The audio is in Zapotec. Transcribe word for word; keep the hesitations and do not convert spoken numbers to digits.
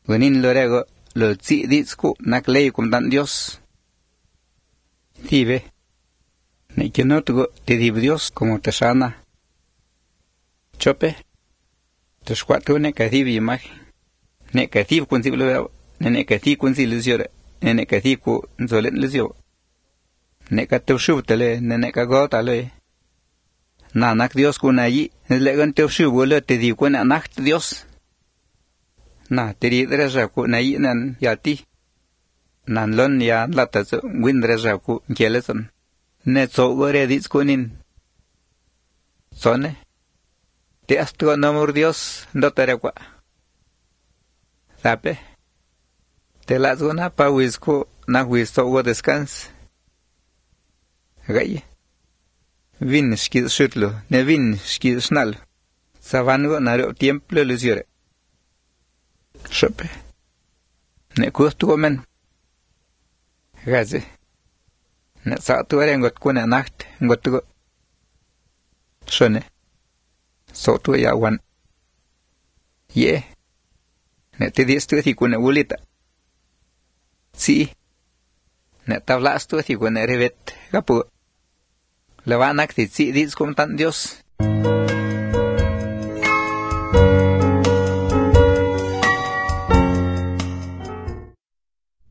Gunin lo rego lo tzi ditsku nak ley kum tan Dios. Tibe. Ne que no tugo te di Dios como te sana. Chope. Te squatu ne que divi imagen. Ne que div kun siblo ne que di kun silusio ne que di ku zolen lusio. Ne que te shubtele ne que gotale. Na nak Dios kun allí le gan te shubulo te di kun anak Dios. Na te di dreja ku na yi nan yati. Nan lon ya lata zo win dreja ku geleson. Ne so gore dis kunin. Sone. Te astuo nomur Dios no te regua. Sabe. Te la zona pa wisku na wisto wo descans. Gaye. Vin skid shutlo, ne vin skid snal. Savango na ro tiempo lusiore. Shope. Ne kustu men. Gaze. Ne sa tu are ngot kuna nacht ngot go. Shone. So tu ya wan. Ye. Ne te dis tu ti kuna ulita. Si. Ne tablas tu ti kuna revet gapu. Le van a acti si dis cum tan Dios.